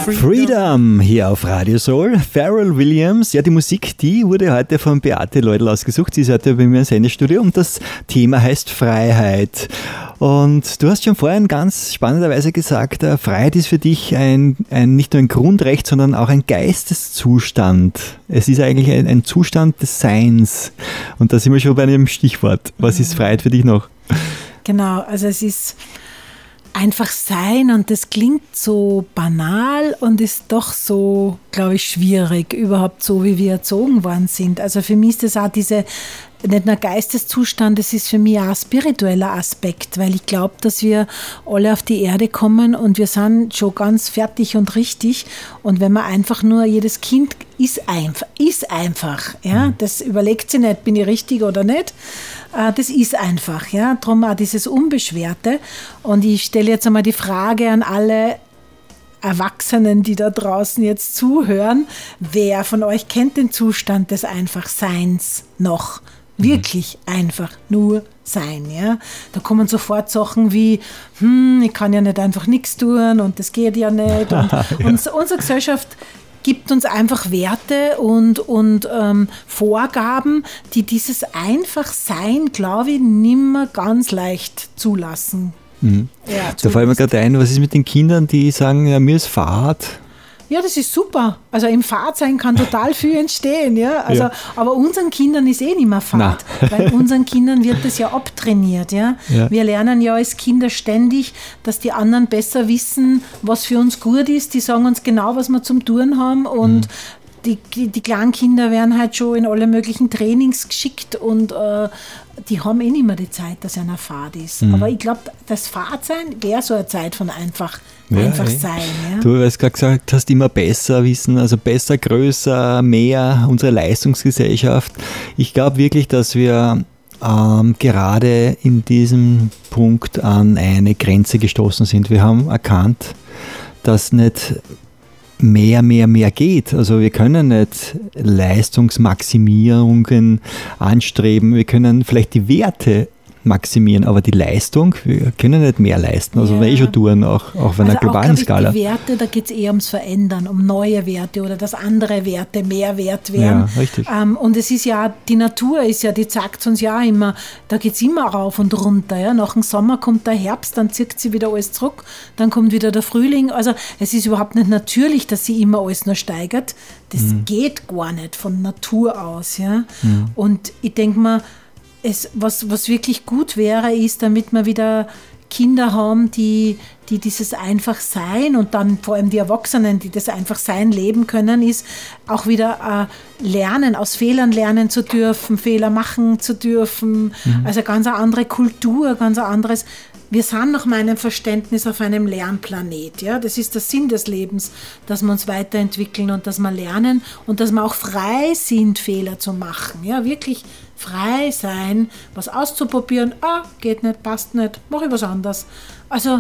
Freedom hier auf Radio Soul. Pharrell Williams. Ja, die Musik, die wurde heute von Beate Leudl ausgesucht. Sie ist heute bei mir im Sendestudio und das Thema heißt Freiheit. Und du hast schon vorhin ganz spannenderweise gesagt, Freiheit ist für dich nicht nur ein Grundrecht, sondern auch ein Geisteszustand. Es ist eigentlich ein Zustand des Seins. Und da sind wir schon bei einem Stichwort. Was ist Freiheit für dich noch? Genau, also es ist einfach sein und das klingt so banal und ist doch so, glaube ich, schwierig, überhaupt so, wie wir erzogen worden sind. Also für mich ist das auch nicht nur Geisteszustand, das ist für mich auch ein spiritueller Aspekt, weil ich glaube, dass wir alle auf die Erde kommen und wir sind schon ganz fertig und richtig und wenn man einfach nur, jedes Kind ist einfach, ja, das überlegt sich nicht, bin ich richtig oder nicht, das ist einfach, ja, darum auch dieses Unbeschwerte und ich stelle jetzt einmal die Frage an alle Erwachsenen, die da draußen jetzt zuhören, wer von euch kennt den Zustand des Einfachseins noch? Wirklich einfach nur sein, ja. Da kommen sofort Sachen wie, ich kann ja nicht einfach nichts tun und das geht ja nicht. Und unsere Gesellschaft gibt uns einfach Werte und Vorgaben, die dieses Einfachsein, glaube ich, nimmer ganz leicht zulassen. Mhm. Ja, da fällt mir gerade ein, was ist mit den Kindern, die sagen, ja, mir ist Fahrt. Ja, das ist super. Also im Fahrtsein kann total viel entstehen. Ja? Also, ja. Aber unseren Kindern ist nicht mehr Fahrt, weil unseren Kindern wird das ja abtrainiert. Ja? Ja. Wir lernen ja als Kinder ständig, dass die anderen besser wissen, was für uns gut ist. Die sagen uns genau, was wir zum Tun haben und die kleinen Kinder werden halt schon in alle möglichen Trainings geschickt und die haben nicht mehr die Zeit, dass einer Fahrt ist. Aber ich glaube, das Fahrtsein wäre so eine Zeit von einfach sein. Ja. Du hast gerade gesagt, hast immer besser wissen, also besser, größer, mehr, unsere Leistungsgesellschaft. Ich glaube wirklich, dass wir gerade in diesem Punkt an eine Grenze gestoßen sind. Wir haben erkannt, dass nicht mehr geht. Also wir können nicht Leistungsmaximierungen anstreben. Wir können vielleicht die Werte maximieren, aber die Leistung, wir können nicht mehr leisten. Also wir schon tun, auch auf einer globalen Skala. Die Werte, da geht es eher ums Verändern, um neue Werte oder dass andere Werte mehr wert werden. Ja, richtig. Und es ist ja, die Natur ist ja, die zeigt uns ja immer, da geht es immer rauf und runter. Ja. Nach dem Sommer kommt der Herbst, dann zieht sie wieder alles zurück, dann kommt wieder der Frühling. Also es ist überhaupt nicht natürlich, dass sie immer alles noch steigert. Das geht gar nicht von Natur aus. Ja. Und ich denke mal, was wirklich gut wäre, ist, damit wir wieder Kinder haben, die dieses Einfachsein und dann vor allem die Erwachsenen, die das Einfachsein leben können, ist auch wieder lernen, aus Fehlern lernen zu dürfen, Fehler machen zu dürfen. Also ganz eine andere Kultur, ganz ein anderes. Wir sind nach meinem Verständnis auf einem Lernplanet. Ja? Das ist der Sinn des Lebens, dass wir uns weiterentwickeln und dass wir lernen und dass wir auch frei sind, Fehler zu machen. Ja? Wirklich frei sein, was auszuprobieren. Geht nicht, passt nicht, mache ich was anderes. Also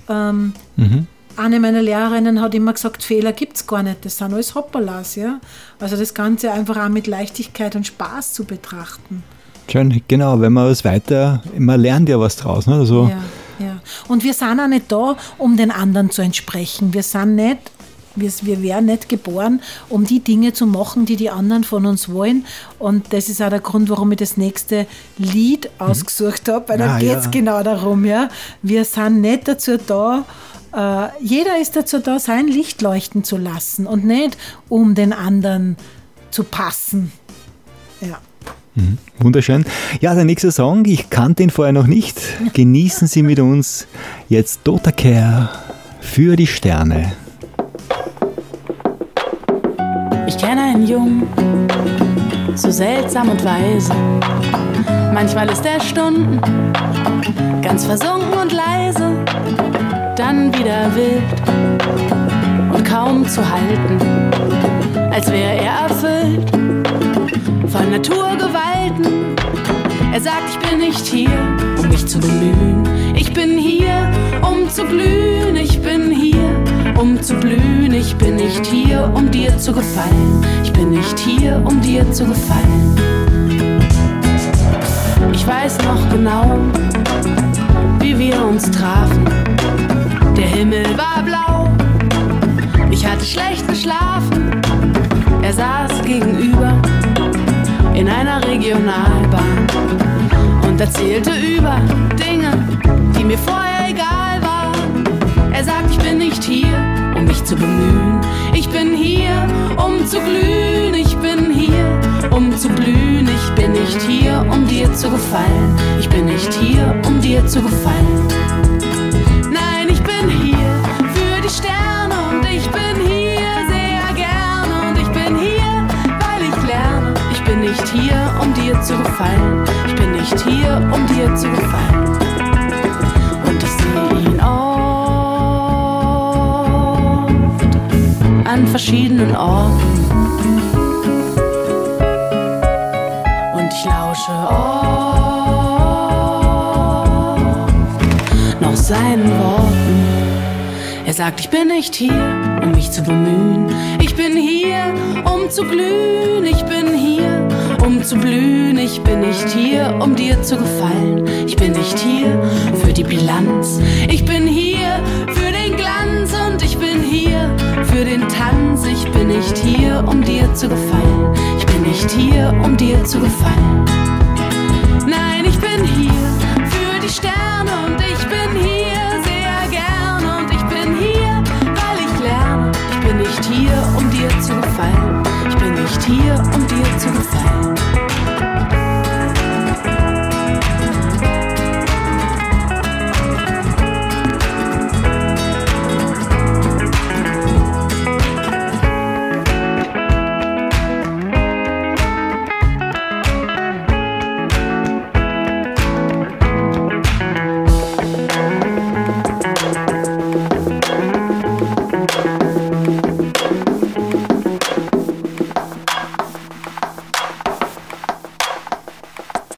eine meiner Lehrerinnen hat immer gesagt, Fehler gibt es gar nicht, das sind alles Hopperlas. Ja? Also das Ganze einfach auch mit Leichtigkeit und Spaß zu betrachten. Schön, genau, wenn man was man lernt ja was draus. Ne? Also ja. Und wir sind auch nicht da, um den anderen zu entsprechen. Wir wären nicht geboren, um die Dinge zu machen, die die anderen von uns wollen. Und das ist auch der Grund, warum ich das nächste Lied ausgesucht habe, weil da geht es genau darum. Ja? Wir sind nicht dazu da, jeder ist dazu da, sein Licht leuchten zu lassen und nicht, um den anderen zu passen. Ja. Wunderschön. Ja, der nächste Song, ich kannte ihn vorher noch nicht. Genießen Sie mit uns jetzt Dota Care für die Sterne. Ich kenne einen Jungen, so seltsam und weise. Manchmal ist er Stunden ganz versunken und leise, dann wieder wild und kaum zu halten, als wäre er erfüllt von Naturgewalten. Er sagt, ich bin nicht hier, um mich zu bemühen. Ich bin hier, um zu blühen. Ich bin hier, um zu blühen. Ich bin nicht hier, um dir zu gefallen. Ich bin nicht hier, um dir zu gefallen. Ich weiß noch genau, wie wir uns trafen. Der Himmel war blau. Ich hatte hatte schlecht geschlafen. Er saß gegenüber in einer Regionalbahn und erzählte über Dinge, die mir vorher egal waren. Er sagt, ich bin nicht hier, um mich zu bemühen. Ich bin hier, um zu glühen. Ich bin hier, um zu blühen. Ich bin nicht hier, um dir zu gefallen. Ich bin nicht hier, um dir zu gefallen. Nein, ich bin hier für die Sterne und ich bin hier sehr gerne. Und ich bin hier, weil ich lerne. Ich bin nicht hier, um dir zu gefallen. Ich bin nicht hier, um dir zu gefallen. Und ich sehe ihn oft an verschiedenen Orten. Und ich lausche oft noch seinen Worten. Er sagt, ich bin nicht hier, um mich zu bemühen. Ich bin hier, um zu glühen. Ich bin hier, um zu blühen. Ich bin nicht hier, um dir zu gefallen. Ich bin nicht hier für die Bilanz. Ich bin hier für den Glanz und ich bin hier für den Tanz. Ich bin nicht hier, um dir zu gefallen. Ich bin nicht hier, um dir zu gefallen. Nein, ich bin hier für die Sterne und ich bin hier sehr gerne. Und ich bin hier, weil ich lerne. Ich bin nicht hier, um dir zu gefallen. Ich bin nicht hier, um dir zu gefallen.